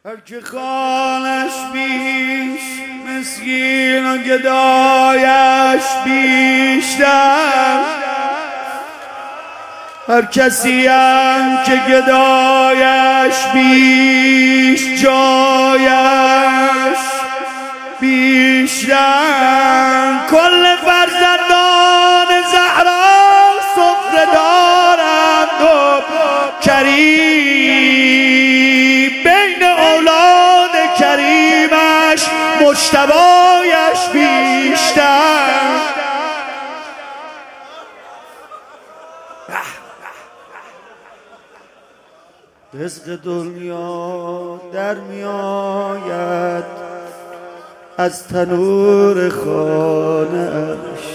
هر که خانش بیش مسکین و گدایش بیشتر، هر کسی هم که گدایش بیش جایش بیشتر. کل فرزندان زهرا سفره دارند و کریم، بین اولاد کریمش مجتبایش بیشتر. رزق دنیا در می آید از تنور خانه‌اش،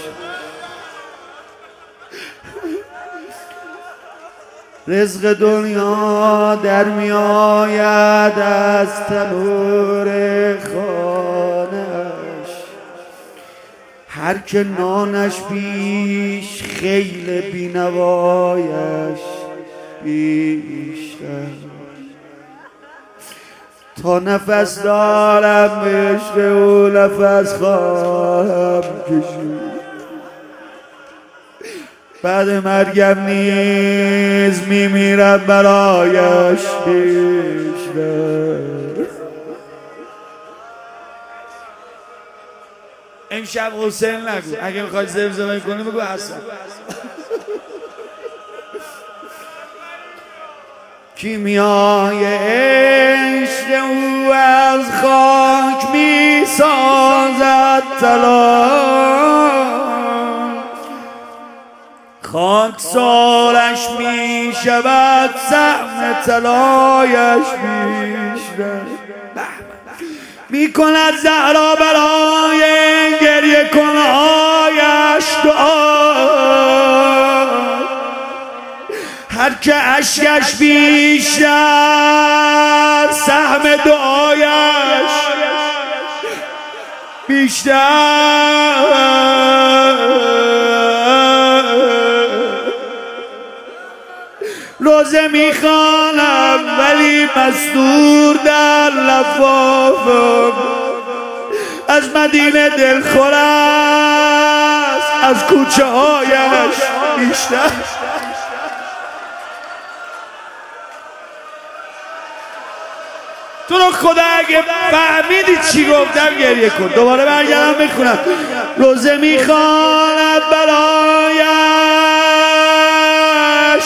رزق دنیا در می آید از تنور خانه‌اش. هر که نانش بیش خیل بینوایش بیشتر. تا نفس دارم به عشق او نفس خواهم کشید، بعد مرگم نیز میمیرم برایش بیشتر. امشب حسین نگو، اگه میخوای زمزمه کنی بگو حسن. کیمیای عشق او از خاک می سازد طلا، خاک سالش می شود سهم طلایش بیشتر. می کند زهرا برای گریه کنهایش دعا، هر که اشکش بیشتر سهم دعایش بیشتر. روزه میخوانم ولی مستور در لفافم، از مدینه دلخور است از کوچه هایش بیشتر. تو رو خدا اگه فهمیدی چی گفتم گریه کن. دوباره برگردم میخونم. روزه میخوانم برایش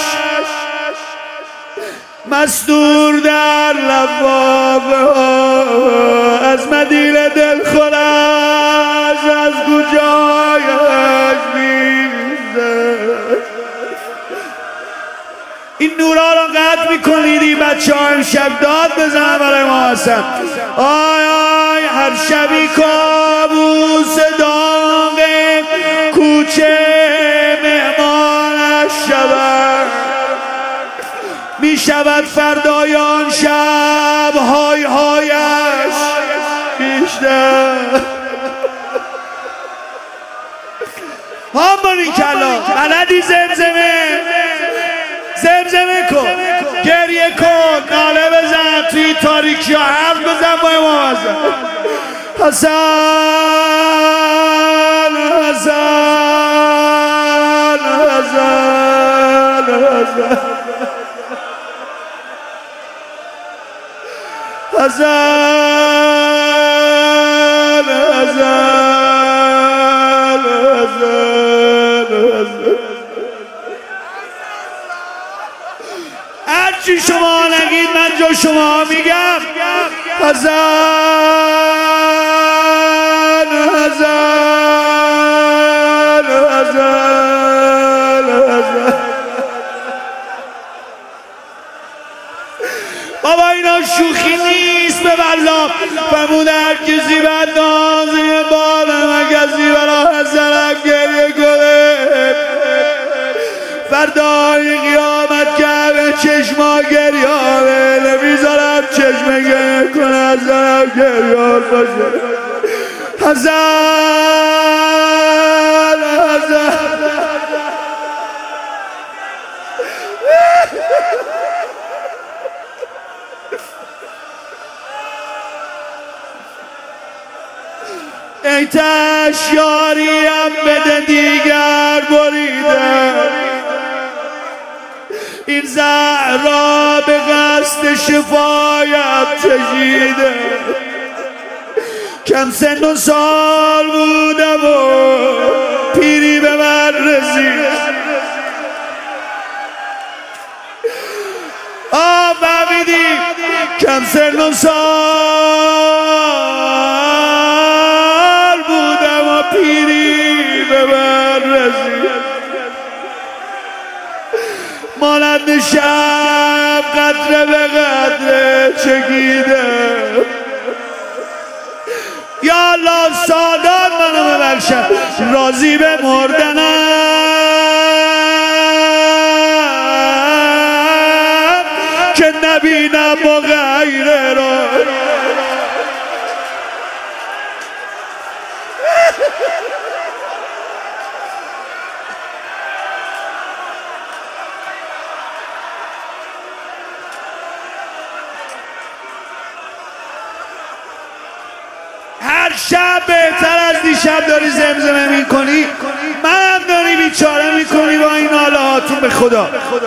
مستور در لبابه، از مدینه دلخور است از کجایش بیشتر. این نورا رو قطع میکنید این بچه ها امشب داد بزنن برای ما حسن. آی آی هر شبی کابوس داغ کوچه مهمانش شود، میشود فردایان شب های هایش بیشتر. همونی کلا بلدی زمزمه زمزمه کن، گریه کن، ناله بزن توی تاریکی ها، حرف بزن با امام حسن. حسن حسن حسن حسن حسن حسن. هرچی شما نگید من جا شما میگم. حسن حسن حسن حسن. بابا اینا شوخی نیست به والله. فرمود هر کسی بد نازی بالا و کسی برا حسنم گریه کنه، فردای قیامت که همه چشما گریانه نمیذارم چشمه گریه کنه، حسنم گریان باشه. حسن حسن ای تشیاریم بده دیگر بریده، این زهرا به قصد شفایم چشیده، کم سن و سال بودم و پیری به من رسید. فهمیدی کم سن و سال بودم و پیری به من رسید، مانند شب قطره به قطره چکیدم. یا الله سادات منو ببخشم، راضی به مردنم که نبینم با غیره را. هر شب بهتر از دیشب داری زمزمه میکنی، منم داری بیچاره میکنی با این حالاتون. به خدا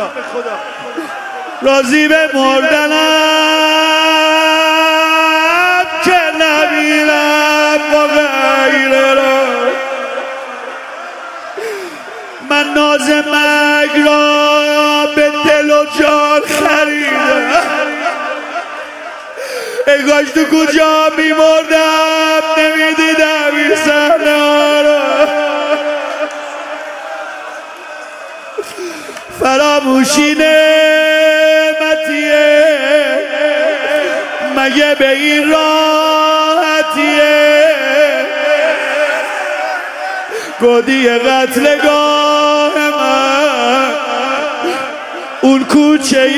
راضی به مردنم که نبینم با غیره را. من ناز مرگ را به دل و جان خریدم، ای کاش تو کجا میمردم نمیدیدم این صحنه ها را. فراموشی نعمتیه مگه به این راحتیه، گودی قتلگاه من اون کوچه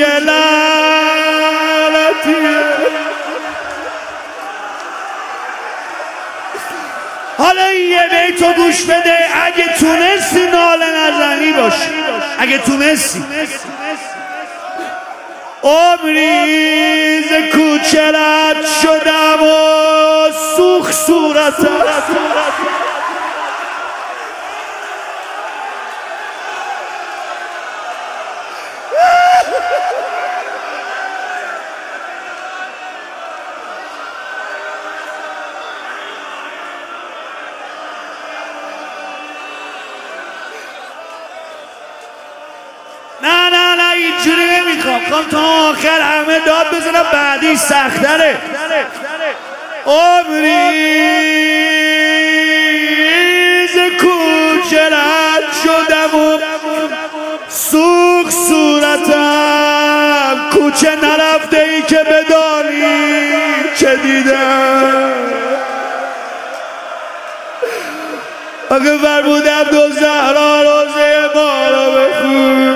لعنتیه. حالا یه بیتو گوش بده، اگه تونستی ناله نزنی باش، اگه تونستی. عمری ز کوچه رد شدم و سوخت صورتم، نه اینجوری نمیخوام، تا آخر همه داد بزنم، بعدی سختره. عمری ز کوچه رد شدم و سوخت صورتم، کوچه نرفته ای که بدانی چه دیدم. اگه فرمودم دو زهرا روزه ما رو بخون،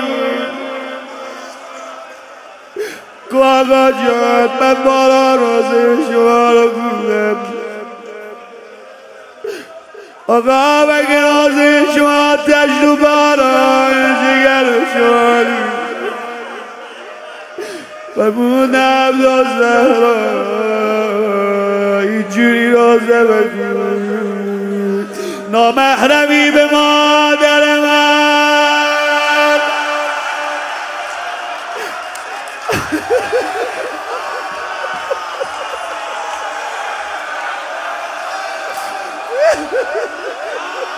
آقا جان من بارا روزه شما رو خوندم، آقا مگه روزه شما تجربه بارا جگر شما فرمودم دو زهرا اینجوری روزه بخون، نامحرمی به مادر من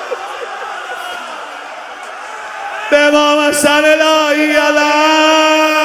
به ما مثل الهی علم